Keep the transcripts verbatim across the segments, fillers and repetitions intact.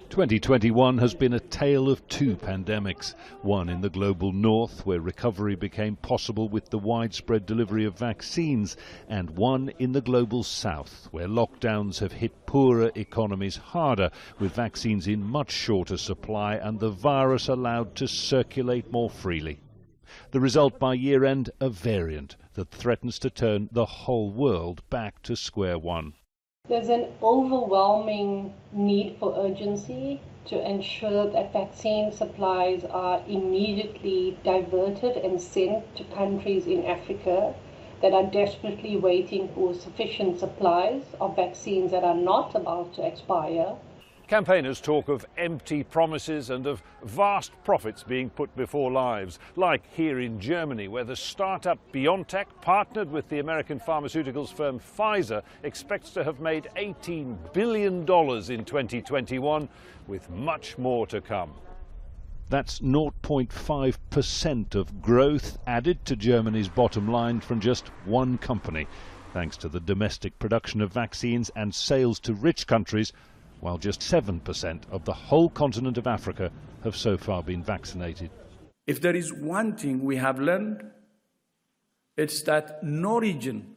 twenty twenty-one has been a tale of two pandemics, one in the global north where recovery became possible with the widespread delivery of vaccines, and one in the global south where lockdowns have hit poorer economies harder with vaccines in much shorter supply and the virus allowed to circulate more freely. The result by year end, a variant that threatens to turn the whole world back to square one. There's an overwhelming need for urgency to ensure that vaccine supplies are immediately diverted and sent to countries in Africa that are desperately waiting for sufficient supplies of vaccines that are not about to expire. Campaigners talk of empty promises and of vast profits being put before lives, like here in Germany, where the start-up BioNTech, partnered with the American pharmaceuticals firm Pfizer, expects to have made eighteen billion dollars in twenty twenty-one, with much more to come. That's zero point five percent of growth added to Germany's bottom line from just one company, thanks to the domestic production of vaccines and sales to rich countries, while just seven percent of the whole continent of Africa have so far been vaccinated. If there is one thing we have learned, it's that no region,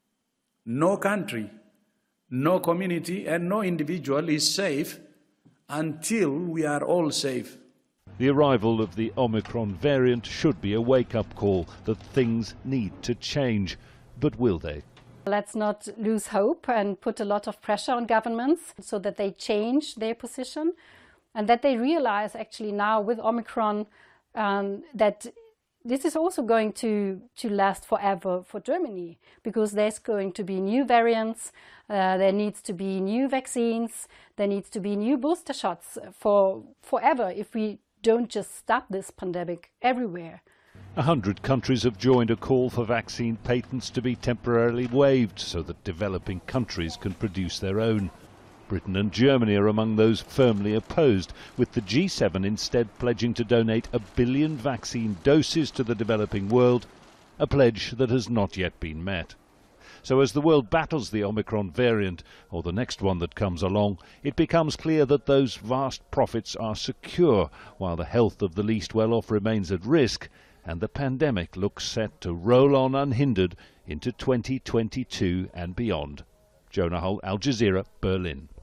no country, no community and no individual is safe until we are all safe. The arrival of the Omicron variant should be a wake-up call that things need to change. But will they? Let's not lose hope and put a lot of pressure on governments so that they change their position and that they realize actually now with Omicron um, that this is also going to, to last forever for Germany, because there's going to be new variants, uh, there needs to be new vaccines, there needs to be new booster shots for forever if we don't just stop this pandemic everywhere. A hundred countries have joined a call for vaccine patents to be temporarily waived so that developing countries can produce their own. Britain and Germany are among those firmly opposed, with the G seven instead pledging to donate a billion vaccine doses to the developing world, a pledge that has not yet been met. So as the world battles the Omicron variant, or the next one that comes along, it becomes clear that those vast profits are secure, while the health of the least well-off remains at risk, and the pandemic looks set to roll on unhindered into twenty twenty-two and beyond. Jonah Hull, Al Jazeera, Berlin.